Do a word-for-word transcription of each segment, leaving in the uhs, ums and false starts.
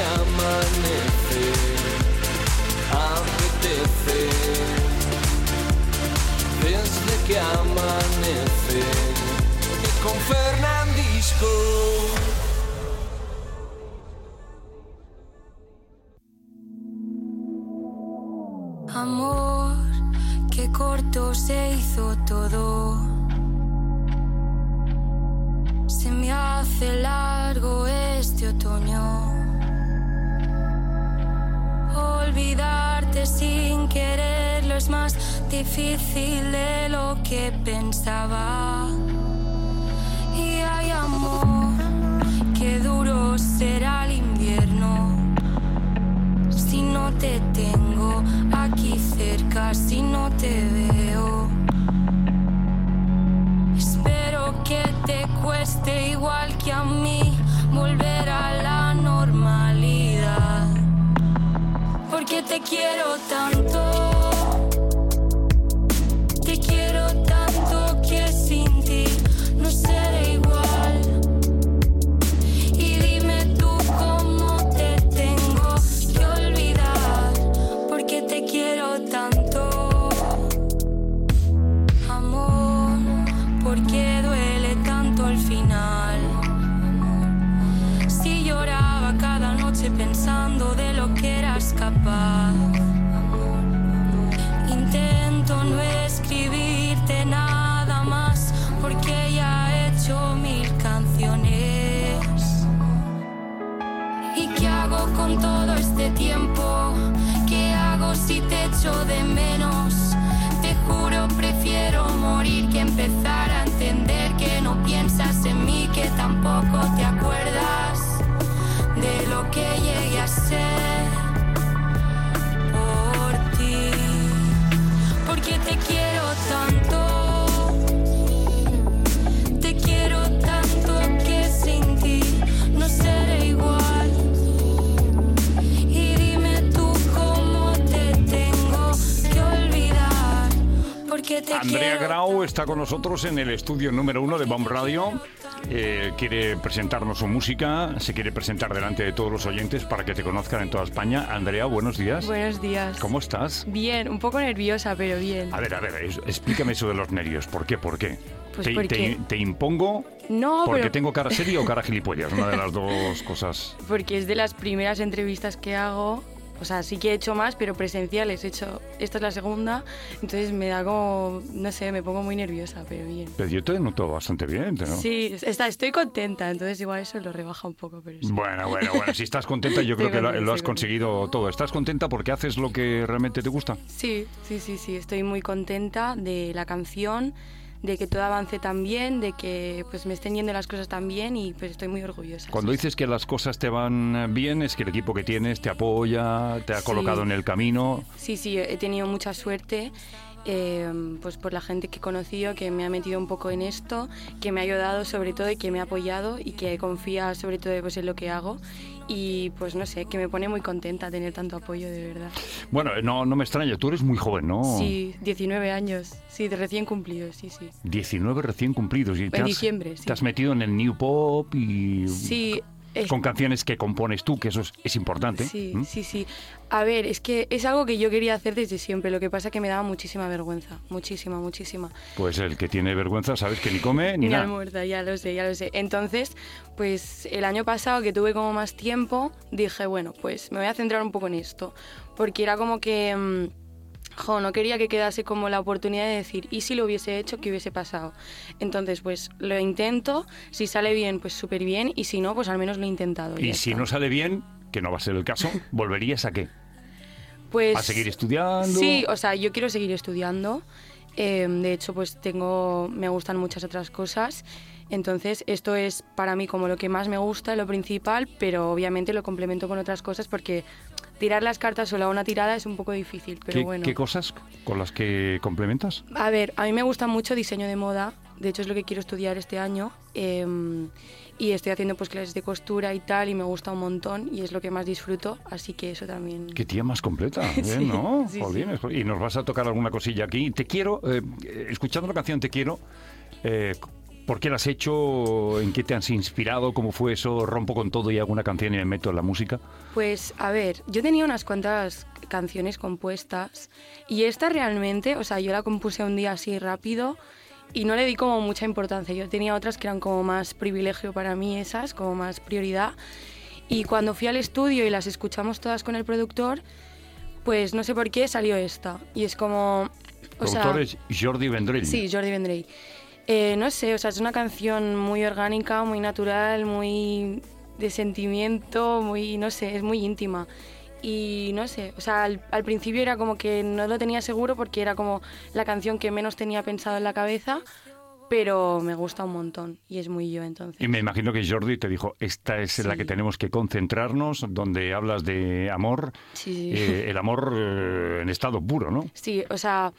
que amanece, apetece. Desde que amanece y con Fernandisco. Amor, qué corto se hizo todo. Se me hace largo este otoño. Olvidarte sin quererlo es más difícil de lo que pensaba. Y hay amor, qué duro será el invierno si no te tengo aquí cerca, si no te veo. Espero que te cueste igual que a mí volver a la normalidad, porque te quiero tanto, te quiero tanto que sin ti no seré igual. Y dime tú cómo te tengo que olvidar, porque te quiero tanto. Amor, porque duele tanto al final. Si lloraba cada noche pensando de lo que eras capaz. Intento no escribirte nada más, porque ya he hecho mil canciones. ¿Y qué hago con todo este tiempo? ¿Qué hago si te echo de menos? Te juro, prefiero morir que empezar a entender que no piensas en mí, que tampoco te acuerdas de lo que llegué a ser por ti, porque te quiero tanto, te quiero tanto que sin ti no seré igual. Y dime tú cómo te tengo que olvidar, porque te Andrea quiero. Grau está con nosotros en el estudio número uno de B O M Radio. Eh, quiere presentarnos su música, se quiere presentar delante de todos los oyentes para que te conozcan en toda España. Andrea, buenos días. Buenos días. ¿Cómo estás? Bien, un poco nerviosa, pero bien. A ver, a ver, es- explícame eso de los nervios. ¿Por qué? ¿Por qué? Pues te, porque- te- te impongo No, porque pero tengo cara seria o cara gilipollas, una de las dos cosas. porque es de las primeras entrevistas que hago. O sea, sí que he hecho más, pero presenciales he hecho. Esta es la segunda, entonces me da como, no sé, me pongo muy nerviosa, pero bien. Pero yo te noto bastante bien, ¿no? Sí, está, estoy contenta, entonces igual eso lo rebaja un poco, pero sí. Bueno, bueno, bueno, si estás contenta yo creo Estoy que lo, contenta, lo has estoy conseguido todo. ¿Estás contenta porque haces lo que realmente te gusta? Sí, sí, sí, sí, estoy muy contenta de la canción, de que todo avance tan bien, de que pues me estén yendo las cosas tan bien y pues estoy muy orgullosa. Cuando dices que las cosas te van bien, es que el equipo que tienes te apoya, te ha Sí. colocado en el camino. Sí, sí, he tenido mucha suerte, eh, pues por la gente que he conocido, que me ha metido un poco en esto, que me ha ayudado sobre todo y que me ha apoyado y que confía sobre todo pues, en lo que hago. Y pues no sé, que me pone muy contenta tener tanto apoyo, de verdad. Bueno, no, no me extraña, tú eres muy joven, ¿no? Sí, diecinueve años, sí, de recién cumplidos, sí, sí. diecinueve recién cumplidos. Y te En has- diciembre, sí. Te has metido en el New Pop y Sí, es- con canciones que compones tú, que eso es, es importante. Sí, ¿Mm? sí, sí. A ver, es que es algo que yo quería hacer desde siempre, lo que pasa es que me daba muchísima vergüenza, muchísima, muchísima. Pues el que tiene vergüenza, sabes que ni come ni Ni nada. almuerza, ya lo sé, ya lo sé. Entonces, pues el año pasado que tuve como más tiempo, dije, bueno, pues me voy a centrar un poco en esto, porque era como que, mmm, jo, no quería que quedase como la oportunidad de decir, ¿y si lo hubiese hecho, qué hubiese pasado? Entonces, pues lo intento, si sale bien, pues súper bien, y si no, pues al menos lo he intentado. Y ya si está. no sale bien, que no va a ser el caso, ¿volverías a qué? Pues, ¿A seguir estudiando? Sí, o sea, yo quiero seguir estudiando. Eh, de hecho, pues tengo, me gustan muchas otras cosas. Entonces, esto es para mí como lo que más me gusta, lo principal, pero obviamente lo complemento con otras cosas porque tirar las cartas solo a una tirada es un poco difícil, pero ¿Qué, bueno. qué cosas con las que complementas? A ver, a mí me gusta mucho diseño de moda, de hecho es lo que quiero estudiar este año, eh, y estoy haciendo pues clases de costura y tal, y me gusta un montón, y es lo que más disfruto, así que eso también... Qué tía más completa, ¿eh? Sí, ¿No? sí, Jolín, y nos vas a tocar alguna cosilla aquí. Te quiero, eh, escuchando la canción Te Quiero, eh, ¿Por qué la has hecho? ¿En qué te has inspirado? ¿Cómo fue eso? ¿Rompo con todo y hago una canción y me meto en la música? Pues, a ver, yo tenía unas cuantas canciones compuestas y esta realmente, o sea, yo la compuse un día así rápido y no le di como mucha importancia. Yo tenía otras que eran como más privilegio para mí, esas, como más prioridad. Y cuando fui al estudio y las escuchamos todas con el productor, pues no sé por qué salió esta. Y es como... O productor sea, es Jordi Vendrell. Sí, Jordi Vendrell. Eh, no sé, o sea, es una canción muy orgánica, muy natural, muy de sentimiento, muy, no sé, es muy íntima. Y no sé, o sea, al, al principio era como que no lo tenía seguro porque era como la canción que menos tenía pensado en la cabeza, pero me gusta un montón y es muy yo entonces. Y me imagino que Jordi te dijo, esta es Sí. la que tenemos que concentrarnos, donde hablas de amor, Sí, sí. eh, el amor eh, en estado puro, ¿no? Sí, o sea,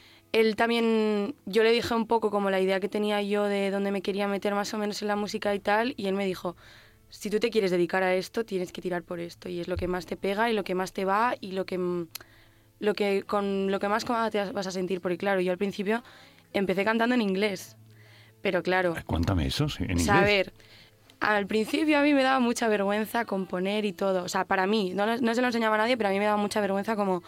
él también, yo le dije un poco como la idea que tenía yo de dónde me quería meter más o menos en la música y tal, y él me dijo, si tú te quieres dedicar a esto, tienes que tirar por esto, y es lo que más te pega y lo que más te va y lo que, lo que con lo que más cómoda te vas a sentir, porque claro, yo al principio empecé cantando en inglés, pero claro... Cuéntame eso, sí, en O inglés. sea, a ver, al principio a mí me daba mucha vergüenza componer y todo. O sea, para mí, no, lo- no se lo enseñaba a nadie, pero a mí me daba mucha vergüenza como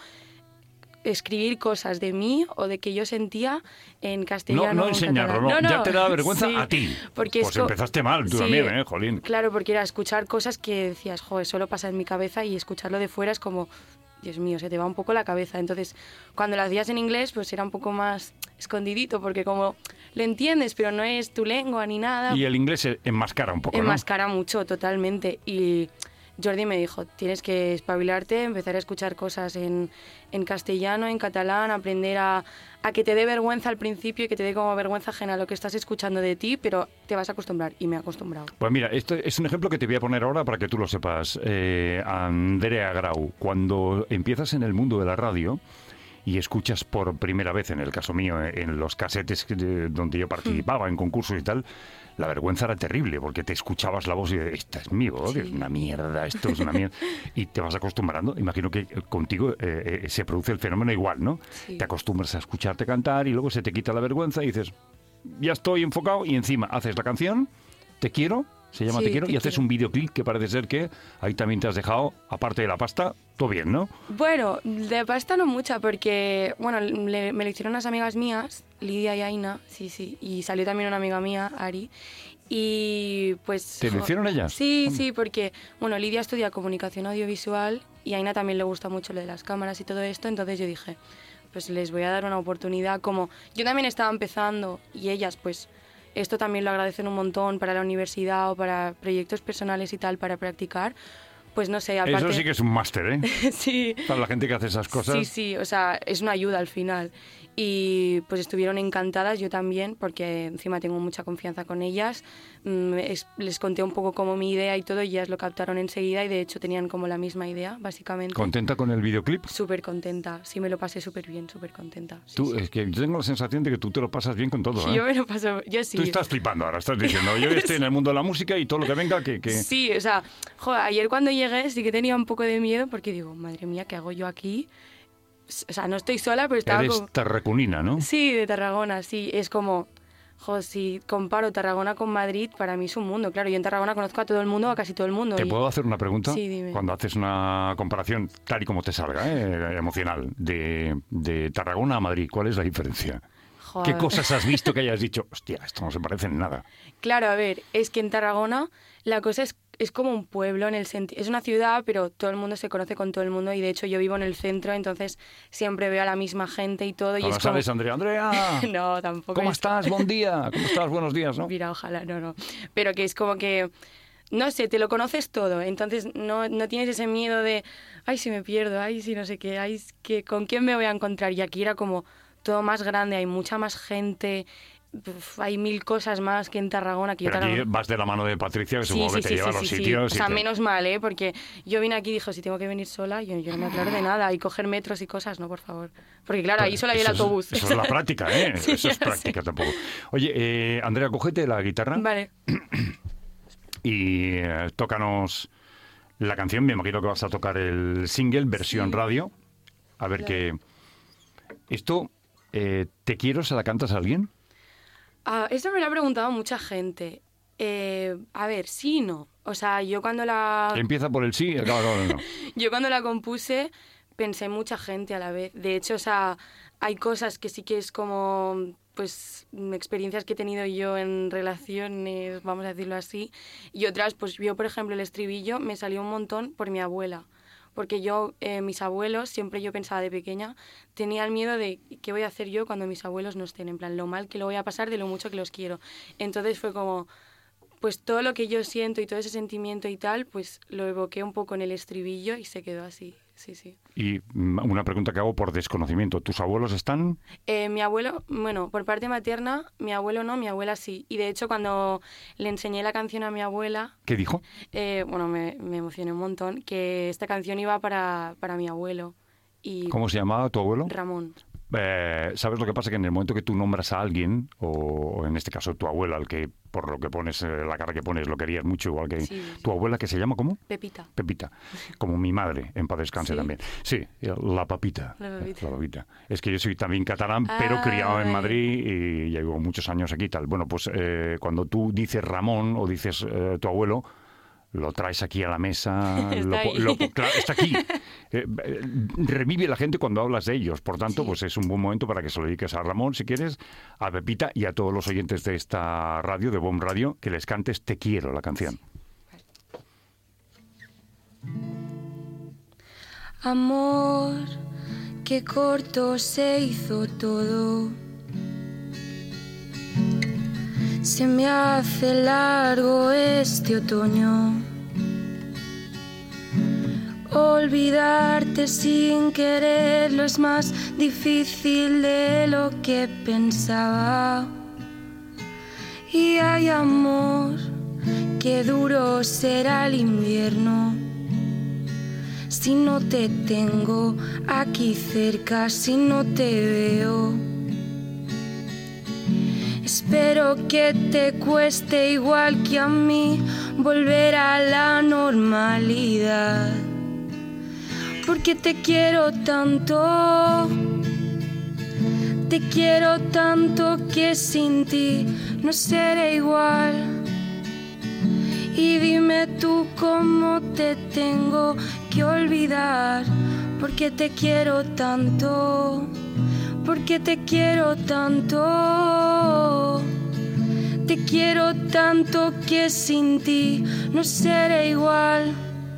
escribir cosas de mí o de que yo sentía en castellano. No, no o en enseñarlo, no, catalán. ya te da vergüenza sí, a ti. Porque Pues es co- empezaste mal, tú sí, también, ¿eh, Jolín? Claro, porque era escuchar cosas que decías, joder, solo pasa en mi cabeza y escucharlo de fuera es como, Dios mío, se te va un poco la cabeza. Entonces, cuando lo hacías en inglés, pues era un poco más escondidito, porque como lo entiendes, pero no es tu lengua ni nada. Y el inglés se enmascara un poco, ¿no? Enmascara mucho, totalmente. Y Jordi me dijo, tienes que espabilarte, empezar a escuchar cosas en, en castellano, en catalán, aprender a, a que te dé vergüenza al principio y que te dé como vergüenza ajena lo que estás escuchando de ti, pero te vas a acostumbrar. Y me he acostumbrado. Pues mira, esto es un ejemplo que te voy a poner ahora para que tú lo sepas. Eh, Andrea Grau, cuando empiezas en el mundo de la radio y escuchas por primera vez, en el caso mío, en los casetes que- de- donde yo participaba, en concursos y tal, la vergüenza era terrible, porque te escuchabas la voz y de, esta es mi voz, Sí. es una mierda, esto es una mierda. Y te vas acostumbrando. Imagino que contigo eh, eh, se produce el fenómeno igual, ¿no? Sí. Te acostumbras a escucharte cantar y luego se te quita la vergüenza y dices, ya estoy enfocado, y encima haces la canción, Te quiero, se llama Sí, Te quiero, Te y haces quiero. un videoclip que parece ser que ahí también te has dejado, aparte de la pasta, todo bien, ¿no? Bueno, de pasta no mucha, porque, bueno, le- me lo hicieron unas amigas mías, Lidia y Aina, sí, sí, y salió también una amiga mía, Ari, y pues... ¿Te lo jo- hicieron ellas? Sí, sí, porque, bueno, Lidia estudia comunicación audiovisual y a Aina también le gusta mucho lo de las cámaras y todo esto, entonces yo dije, pues les voy a dar una oportunidad, como yo también estaba empezando y ellas, pues... Esto también lo agradecen un montón para la universidad o para proyectos personales y tal, para practicar. Pues no sé, aparte... Eso sí que es un máster, ¿eh? sí. Para la gente que hace esas cosas. Sí, sí, o sea, es una ayuda al final. Y pues estuvieron encantadas, yo también, porque encima tengo mucha confianza con ellas. Mm, es- les conté un poco como mi idea y todo, y ellas lo captaron enseguida y de hecho tenían como la misma idea, básicamente. ¿Contenta con el videoclip? Súper contenta, sí, me lo pasé súper bien, súper contenta. Sí, Tú, sí. es que yo tengo la sensación de que tú te lo pasas bien con todo, ¿eh? Yo me lo paso, yo sí. Tú estás flipando ahora, estás diciendo, yo estoy en el mundo de la música y todo lo que venga, que... que... Sí, o sea, joder, ayer cuando llegué sí que tenía un poco de miedo porque digo, madre mía, ¿qué hago yo aquí? O sea, no estoy sola, pero estaba Eres como... tarracunina, ¿no? Sí, de Tarragona, sí. Es como, jo, si comparo Tarragona con Madrid, para mí es un mundo. Claro, yo en Tarragona conozco a todo el mundo, a casi todo el mundo. ¿Te y- puedo hacer una pregunta? Sí, dime. Cuando haces una comparación tal y como te salga, ¿eh? emocional, de, de Tarragona a Madrid, ¿cuál es la diferencia? Jo, ¿Qué a ver. cosas has visto que hayas dicho, hostia, esto no se parece en nada? Claro, a ver, es que en Tarragona la cosa es, es como un pueblo, en el senti- es una ciudad, pero todo el mundo se conoce con todo el mundo y de hecho yo vivo en el centro, entonces siempre veo a la misma gente y todo. Y Cuando es como... sales, Andrea, Andrea, No, tampoco. ¿cómo es- estás? Buen día, ¿cómo estás? Buenos días, ¿no? Mira, ojalá, no, no. Pero que es como que, no sé, te lo conoces todo. Entonces no, no tienes ese miedo de, ay, si me pierdo, ay, si no sé qué, ay, es que, ¿con quién me voy a encontrar? Y aquí era como todo más grande, hay mucha más gente, uf, hay mil cosas más que en Tarragona. Que yo Pero aquí Tarragona- vas de la mano de Patricia, que Sí, supongo sí, que te sí, lleva sí, a los sí, sí. sitios. O y sea, te- menos mal, ¿eh? Porque yo vine aquí y dijo, si tengo que venir sola, yo, yo no me aclaro de nada. Y coger metros y cosas, no, por favor. Porque claro, ahí solo hay el Eso es- autobús. Eso es la práctica, ¿eh? Sí, Eso es ya práctica sé. tampoco. Oye, eh, Andrea, cógete la guitarra Vale. y eh, tócanos la canción. Me imagino que vas a tocar el single, versión Sí. radio. A ver Claro. qué... Esto, eh, ¿te quiero? ¿Se la cantas a alguien? Ah, eso me lo ha preguntado mucha gente. Eh, a ver, sí y no. O sea, yo cuando la... Empieza por el sí y acaba con el no. Yo cuando la compuse pensé en mucha gente a la vez. De hecho, o sea, hay cosas que sí que es como, pues, experiencias que he tenido yo en relaciones, vamos a decirlo así, y otras, pues yo, por ejemplo, el estribillo me salió un montón por mi abuela. Porque yo, eh, mis abuelos, siempre yo pensaba de pequeña, tenía el miedo de qué voy a hacer yo cuando mis abuelos no estén, en plan, lo mal que lo voy a pasar de lo mucho que los quiero. Entonces fue como, pues todo lo que yo siento y todo ese sentimiento y tal, pues lo evoqué un poco en el estribillo y se quedó así, sí, sí. Y mm, una pregunta que hago por desconocimiento. ¿Tus abuelos están? Eh, mi abuelo, bueno, por parte materna, mi abuelo no, mi abuela sí. Y de hecho, cuando le enseñé la canción a mi abuela, ¿Qué dijo? eh, bueno, me, me emocioné un montón, que esta canción iba para, para mi abuelo. Y ¿Cómo se llamaba tu abuelo? Ramón. Eh, ¿Sabes lo que pasa? Que en el momento que tú nombras a alguien, o en este caso tu abuela, al que por lo que pones, eh, la cara que pones, lo querías mucho, igual que Sí, tu abuela, que se llama ¿cómo? Pepita. Pepita, como mi madre, en paz descanse ¿Sí? también. Sí, la papita. La papita. La papita. Es que yo soy también catalán, Ah, pero criado en vale. Madrid y llevo muchos años aquí y tal. Bueno, pues eh, cuando tú dices Ramón o dices eh, tu abuelo, lo traes aquí a la mesa, Está lo, ahí. lo- claro, está aquí. Eh, eh, revive la gente cuando hablas de ellos. Por tanto, Sí. pues es un buen momento para que se lo dediques a Ramón, si quieres, a Pepita y a todos los oyentes de esta radio, de Bomb Radio, que les cantes Te quiero, la canción. Amor, qué corto se hizo todo. Se me hace largo este otoño. Olvidarte sin quererlo es más difícil de lo que pensaba. Y hay amor, qué duro será el invierno si no te tengo aquí cerca, si no te veo. Espero que te cueste igual que a mí volver a la normalidad, porque te quiero tanto, te quiero tanto que sin ti no seré igual. Y dime tú cómo te tengo que olvidar, porque te quiero tanto, porque te quiero tanto, te quiero tanto que sin ti no seré igual.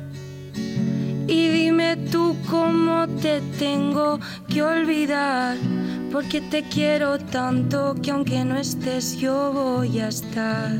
Y dime tú cómo te tengo que olvidar, porque te quiero tanto que aunque no estés yo voy a estar.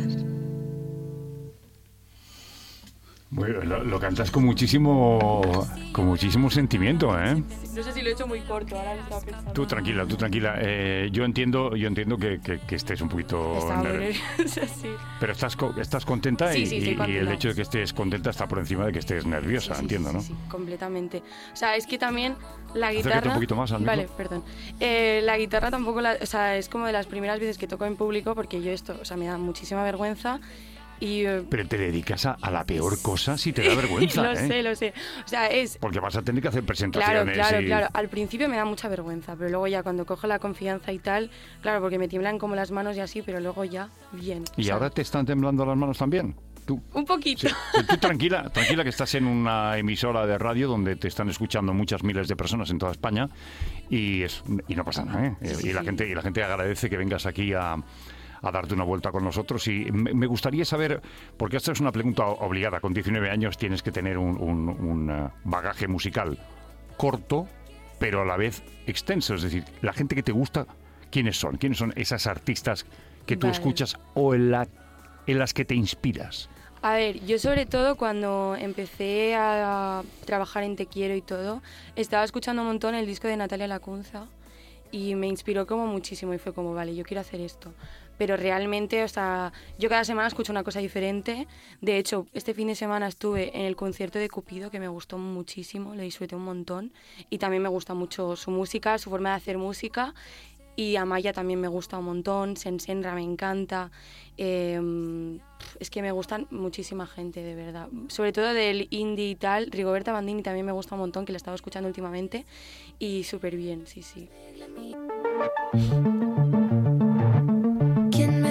Bueno, lo, lo cantas con muchísimo, con muchísimo sentimiento, ¿eh? No sé si lo he hecho muy corto, ahora lo estaba pensando. Tú tranquila, tú tranquila. Eh, yo entiendo, yo entiendo que, que- que estés un poquito Estaba muy nerviosa. nerviosa, sí. Pero estás, co- estás contenta Sí, y, sí, y- estoy y contenta. el hecho de que estés contenta está por encima de que estés nerviosa, Sí, sí, entiendo, sí, ¿no? sí, sí, completamente. O sea, es que también la Acércate guitarra... un poquito más al micro. Vale, perdón. Eh, la guitarra tampoco, la, o sea, es como de las primeras veces que toco en público porque yo esto, o sea, me da muchísima vergüenza y... eh, Pero te dedicas a, a la peor cosa si te da vergüenza, lo ¿eh? sé, lo sé. O sea, es... Porque vas a tener que hacer Claro, presentaciones claro, y... claro. Al principio me da mucha vergüenza, pero luego ya cuando cojo la confianza y tal, claro, porque me tiemblan como las manos y así, pero luego ya, bien. ¿Y O sea, ahora te están temblando las manos también? ¿Tú? Un poquito. Sí. Tú tranquila, tranquila que estás en una emisora de radio donde te están escuchando muchas miles de personas en toda España y, es, y no pasa nada, ¿eh? Sí, y, la sí. gente, y la gente agradece que vengas aquí a, a darte una vuelta con nosotros y me, me gustaría saber, porque esta es una pregunta obligada, con diecinueve años tienes que tener un, un- un, eh, bagaje musical corto, pero a la vez extenso, es decir, la gente que te gusta, ¿quiénes son? ¿Quiénes son esas artistas que tú Vale. escuchas o en, la, en las que te inspiras? A ver, yo sobre todo cuando empecé a trabajar en Te Quiero y todo, estaba escuchando un montón el disco de Natalia Lacunza y me inspiró como muchísimo y fue como, vale, yo quiero hacer esto. Pero realmente, o sea, yo cada semana escucho una cosa diferente. De hecho, este fin de semana estuve en el concierto de Cupido, que me gustó muchísimo, le disfruté un montón. Y también me gusta mucho su música, su forma de hacer música. Y Amaya también me gusta un montón, Sensenra me encanta. Eh, es que me gustan muchísima gente, de verdad. Sobre todo del indie y tal. Rigoberta Bandini también me gusta un montón, que la estaba escuchando últimamente. Y súper bien, sí, sí. ¿Quién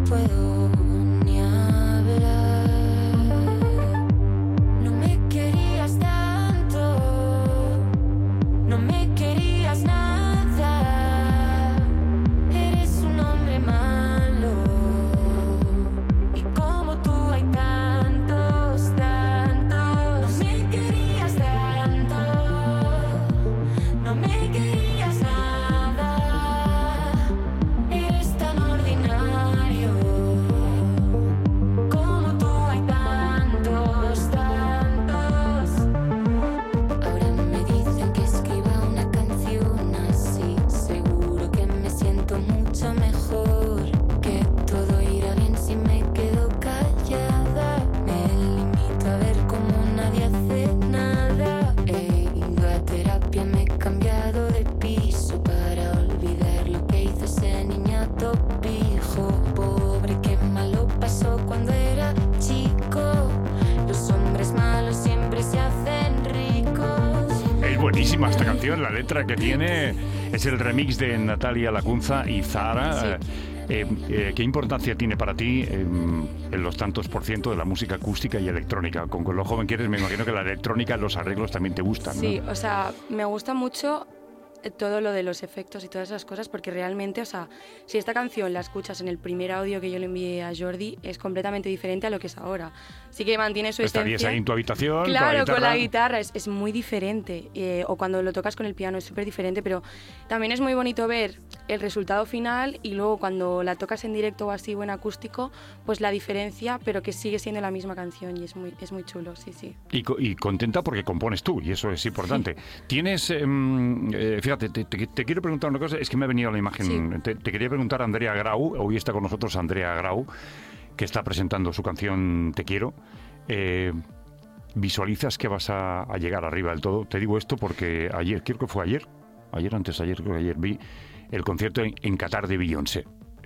puedo ni hablar. No me querías tanto, no me querías nada. Eres un hombre malo, y como tú hay tantos, tantos. No me querías tanto, no me querías nada. Eres tan ordinario, como tú hay tantos, tantos. Ahora me dicen que escriba una canción así. Seguro que me siento mucho mejor, que todo irá bien si me quedo callada. Me limito a ver cómo nadie hace nada. He ido a terapia, me he cambiado de piso para olvidar lo que hizo ese niñato pijo. Pobre, qué malo pasó cuando era chico. Los hombres malos siempre se hacen ricos. Es buenísima esta canción, la letra que tiene es el remix de Natalia Lacunza y Zahara. Eh, eh, ¿Qué importancia tiene para ti eh, en los tantos por ciento de la música acústica y electrónica? Con, con lo joven que eres, me imagino que la electrónica, los arreglos también te gustan, ¿no? Sí, o sea, me gusta mucho todo lo de los efectos y todas esas cosas, porque realmente, o sea, si esta canción la escuchas en el primer audio que yo le envié a Jordi, es completamente diferente a lo que es ahora. Sí que mantiene su Estarías esencia. ahí en tu habitación, Claro, con la guitarra. con la guitarra es, es muy diferente. Eh, o cuando lo tocas con el piano es súper diferente, pero también es muy bonito ver el resultado final y luego cuando la tocas en directo o así o en acústico, pues la diferencia, pero que sigue siendo la misma canción y es muy, es muy chulo, sí, sí. Y, co- y contenta porque compones tú, y eso es importante. Tienes, em, eh, fíjate, te, te- te quiero preguntar una cosa, es que me ha venido a la imagen. Sí. Te, te quería preguntar a Andrea Grau, hoy está con nosotros Andrea Grau, que está presentando su canción Te Quiero. Eh, ¿Visualizas que vas a, a llegar arriba del todo? Te digo esto porque ayer, creo que fue ayer, ayer, antes de ayer, creo que ayer vi el concierto en, en Qatar de Beyoncé.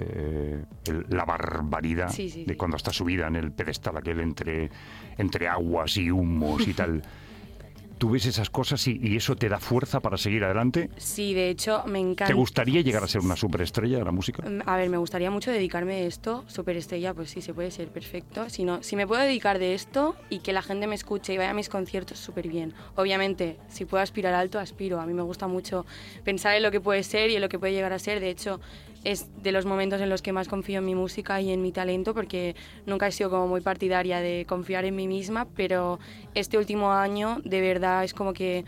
Eh, el- la barbaridad Sí, sí, de sí. cuando está subida en el pedestal aquel entre, entre aguas y humos y tal. ¿Tú ves esas cosas y, y eso te da fuerza para seguir adelante? Sí, de hecho, me encanta. ¿Te gustaría llegar a ser una superestrella de la música? A ver, me gustaría mucho dedicarme a esto. Superestrella, pues sí, se puede ser, perfecto. Si, no, si me puedo dedicar de esto y que la gente me escuche y vaya a mis conciertos, súper bien. Obviamente, si puedo aspirar alto, aspiro. A mí me gusta mucho pensar en lo que puede ser y en lo que puede llegar a ser. De hecho, es de los momentos en los que más confío en mi música y en mi talento, porque nunca he sido como muy partidaria de confiar en mí misma, pero este último año, de verdad, es como que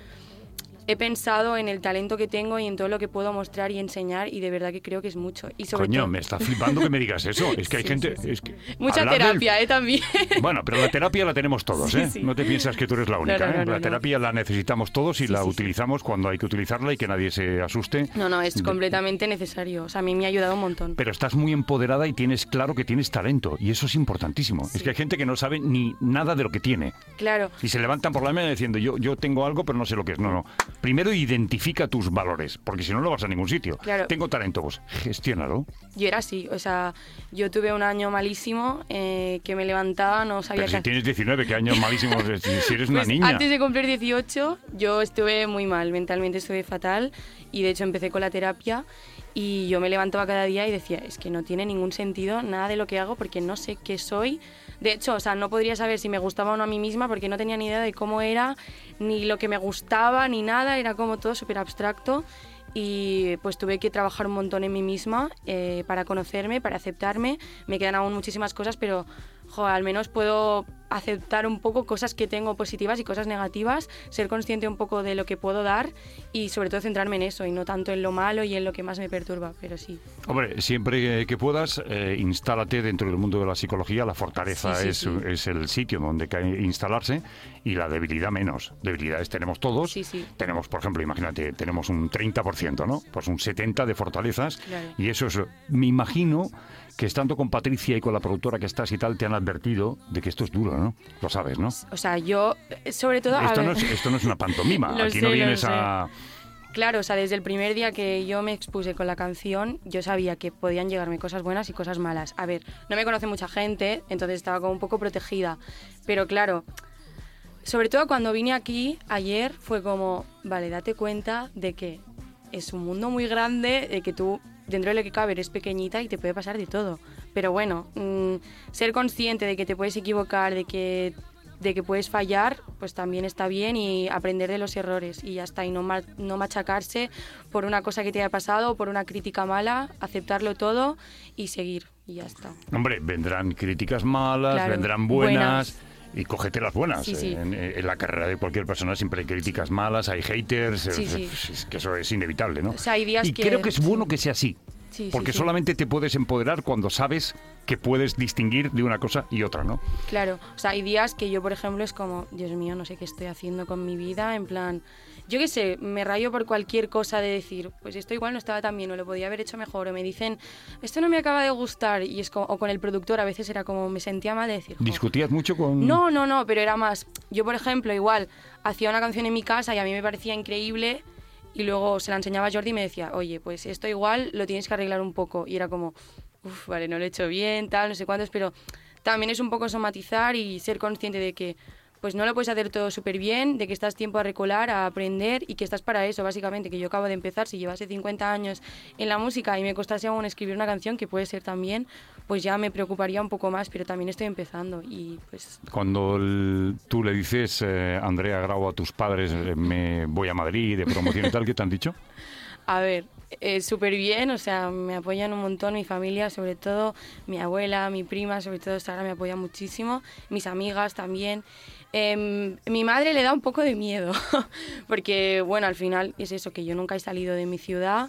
he pensado en el talento que tengo y en todo lo que puedo mostrar y enseñar, y de verdad que creo que es mucho. Y sobre Coño, todo, me está flipando que me digas eso. Es que hay Sí, gente... sí, sí. es que mucha hablar del- terapia, ¿eh? También. Bueno, pero la terapia la tenemos todos, Sí, ¿eh? sí. No te piensas que tú eres la única, No, no, no, ¿eh? La no, terapia la necesitamos todos y Sí, la sí, sí. utilizamos cuando hay que utilizarla y que nadie se asuste. No, no, es De- completamente necesario. O sea, a mí me ha ayudado un montón. Pero estás muy empoderada y tienes claro que tienes talento, y eso es importantísimo. Es Sí. que hay gente que no sabe ni nada de lo que tiene. Claro. Y se levantan por la mañana diciendo, yo, yo tengo algo, pero no sé lo que es. No, no. Primero identifica tus valores, porque si no, no vas a ningún sitio. Claro. Tengo talento, pues gestiónalo. Yo era así, o sea, yo tuve un año malísimo, eh, que me levantaba, no sabía Pero qué si tienes diecinueve, ¿qué años malísimos? Si si eres una Pues niña. antes de cumplir dieciocho, yo estuve muy mal, mentalmente estuve fatal, y de hecho empecé con la terapia y yo me levantaba cada día y decía, es que no tiene ningún sentido nada de lo que hago porque no sé qué soy. De hecho, o sea, no podría saber si me gustaba o no a mí misma porque no tenía ni idea de cómo era, ni lo que me gustaba, ni nada, era como todo súper abstracto. Y pues tuve que trabajar un montón en mí misma, eh, para conocerme, para aceptarme. Me quedan aún muchísimas cosas, pero jo, al menos puedo aceptar un poco cosas que tengo positivas y cosas negativas, ser consciente un poco de lo que puedo dar y sobre todo centrarme en eso y no tanto en lo malo y en lo que más me perturba, pero sí. Hombre, siempre que puedas, eh, instálate dentro del mundo de la psicología. La fortaleza Sí, sí, es, sí. es el sitio donde hay que instalarse, y la debilidad menos. Debilidades tenemos todos. Sí, sí. Tenemos, por ejemplo, imagínate, tenemos un treinta por ciento, ¿no? Pues un setenta por ciento de fortalezas. Claro. Y eso es, me imagino que estando con Patricia y con la productora que estás y tal, te han advertido de que esto es duro, ¿no? Lo sabes, ¿no? O sea, yo, eh, sobre todo... a Esto ver- no es, esto no es una pantomima. Lo Aquí sé, no lo vienes sé. a... Claro, o sea, desde el primer día que yo me expuse con la canción, yo sabía que podían llegarme cosas buenas y cosas malas. A ver, no me conoce mucha gente, entonces estaba como un poco protegida. Pero claro, sobre todo cuando vine aquí ayer, fue como, vale, date cuenta de que es un mundo muy grande, de que tú dentro de lo que cabe eres pequeñita y te puede pasar de todo. Pero bueno, mmm, ser consciente de que te puedes equivocar, de que, de que puedes fallar, pues también está bien, y aprender de los errores y ya está. Y no, ma- no machacarse por una cosa que te haya pasado o por una crítica mala, aceptarlo todo y seguir y ya está. Hombre, vendrán críticas malas, Claro, vendrán buenas... buenas. Y cógete las buenas. Sí, sí. En, en la carrera de cualquier persona siempre hay críticas malas, hay haters, Sí, eh, sí. es que eso es inevitable, ¿no? O sea, hay días y que- creo que es bueno sí. que sea así. Sí, sí, Porque sí. solamente te puedes empoderar cuando sabes que puedes distinguir de una cosa y otra, ¿no? Claro, o sea, hay días que yo, por ejemplo, es como, Dios mío, no sé qué estoy haciendo con mi vida, en plan, yo qué sé, me rayo por cualquier cosa de decir, pues esto igual no estaba tan bien, o lo podía haber hecho mejor, o me dicen, esto no me acaba de gustar, y es como, o con el productor a veces era como, me sentía mal de decir, "Jo". ¿Discutías mucho con...? No, no, no, pero era más, yo, por ejemplo, igual, hacía una canción en mi casa y a mí me parecía increíble, y luego se la enseñaba a Jordi y me decía, oye, pues esto igual lo tienes que arreglar un poco. Y era como, uff, vale, no lo he hecho bien, tal, no sé cuántos, pero también es un poco somatizar y ser consciente de que pues no lo puedes hacer todo súper bien, de que estás tiempo a recolar, a aprender y que estás para eso, básicamente, que yo acabo de empezar, si llevase cincuenta años en la música y me costase aún escribir una canción, que puede ser también, pues ya me preocuparía un poco más, pero también estoy empezando y pues... Cuando el- tú le dices, eh, Andrea Grau, a tus padres, eh, me voy a Madrid de promoción y tal, ¿qué te han dicho? A ver, eh, súper bien, o sea, me apoyan un montón, mi familia, sobre todo mi abuela, mi prima, sobre todo Sara, me apoya muchísimo, mis amigas también. Eh, mi madre le da un poco de miedo, porque, bueno, al final es eso, que yo nunca he salido de mi ciudad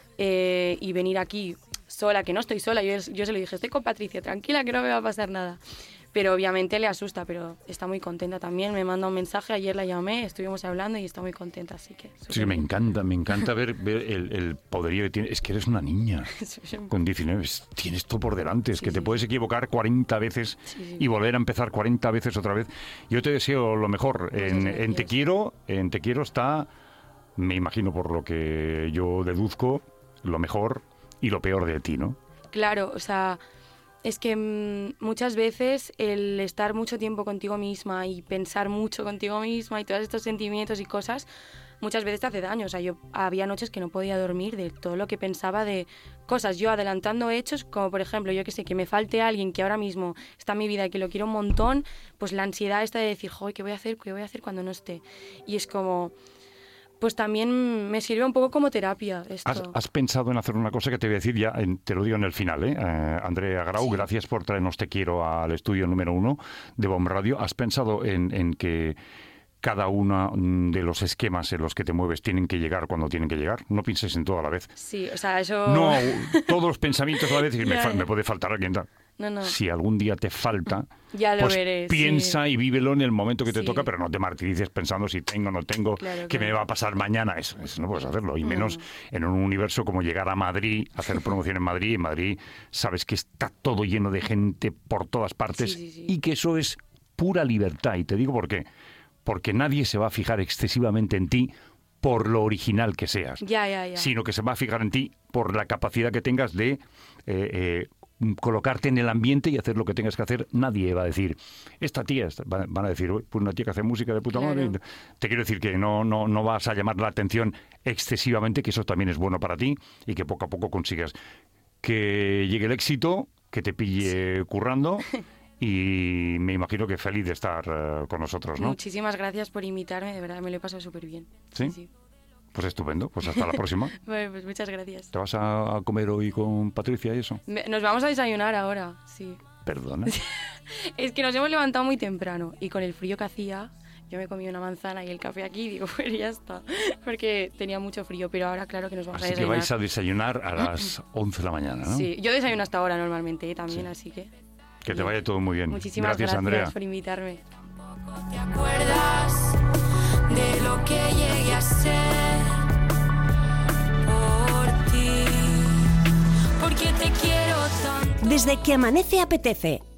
eh, y venir aquí sola, que no estoy sola, yo, yo se lo dije, estoy con Patricia, tranquila, que no me va a pasar nada. Pero obviamente le asusta, pero está muy contenta también. Me manda un mensaje, ayer la llamé, estuvimos hablando y está muy contenta, así que... Sí, que me encanta, me encanta ver, ver el, el poderío que tienes. Es que eres una niña con diecinueve, es- tienes todo por delante, es Sí, que te sí. puedes equivocar cuarenta veces Sí, sí. y volver a empezar cuarenta veces otra vez. Yo te deseo lo mejor. En, gracias. en Te Quiero, en Te Quiero está, me imagino por lo que yo deduzco, lo mejor y lo peor de ti, ¿no? Claro, o sea, es que mm, muchas veces el estar mucho tiempo contigo misma y pensar mucho contigo misma y todos estos sentimientos y cosas, muchas veces te hace daño. O sea, yo había noches que no podía dormir de todo lo que pensaba de cosas, yo adelantando hechos, como por ejemplo, yo que sé, que me falte alguien que ahora mismo está en mi vida y que lo quiero un montón, pues la ansiedad esta de decir, joder, ¿qué voy a hacer? ¿Qué voy a hacer cuando no esté? Y es como... Pues también me sirve un poco como terapia esto. ¿Has, has pensado en hacer una cosa que te voy a decir ya, en- te lo digo en el final, ¿eh? Eh, Andrea Grau, Sí. gracias por traernos Te Quiero al estudio número uno de Bomb Radio. ¿Has pensado en, en que cada uno de los esquemas en los que te mueves tienen que llegar cuando tienen que llegar? No pienses en todo a la vez. Sí, o sea, eso... No, todos los pensamientos a la vez y me, Ya, fa- ya. me puede faltar alguien. tal. No, no. Si algún día te falta, Ya lo pues veré, sí. piensa y vívelo en el momento que te Sí. toca, pero no te martirices pensando si tengo o no tengo, Claro, que me claro. va a pasar mañana. Eso, eso no puedes hacerlo, y No. menos en un universo como llegar a Madrid, hacer promoción en Madrid. En Madrid sabes que está todo lleno de gente por todas partes Sí, sí, sí. y que eso es pura libertad. Y te digo por qué. Porque nadie se va a fijar excesivamente en ti por lo original que seas, Ya, ya, ya. sino que se va a fijar en ti por la capacidad que tengas de eh, eh, colocarte en el ambiente y hacer lo que tengas que hacer. Nadie va a decir, esta tía, esta-". van van a decir, "Uy, pues una tía que hace música de puta Claro. madre". Te quiero decir que no, no, no vas a llamar la atención excesivamente, que eso también es bueno para ti y que poco a poco consigas que llegue el éxito, que te pille currando. Y me imagino que feliz de estar eh, con nosotros, ¿no? Muchísimas gracias por invitarme, de verdad, me lo he pasado súper bien. ¿Sí? Pues estupendo, pues hasta la próxima. Bueno, pues muchas gracias. ¿Te vas a comer hoy con Patricia y eso? Me- Nos vamos a desayunar ahora, sí. Perdona. Es que nos hemos levantado muy temprano y con el frío que hacía, yo me comí una manzana y el café aquí y digo, pues ya está, porque tenía mucho frío, pero ahora claro que nos vamos a Así que desayunar. vais a desayunar a las once de la mañana, ¿no? Sí, yo desayuno hasta ahora normalmente ¿eh? también, Sí. así que... Que te vaya todo muy bien. Muchísimas gracias, gracias, Andrea. por invitarme. ¿Te acuerdas de lo que llegué a ser por ti? Porque te quiero tanto. Desde que amanece apetece,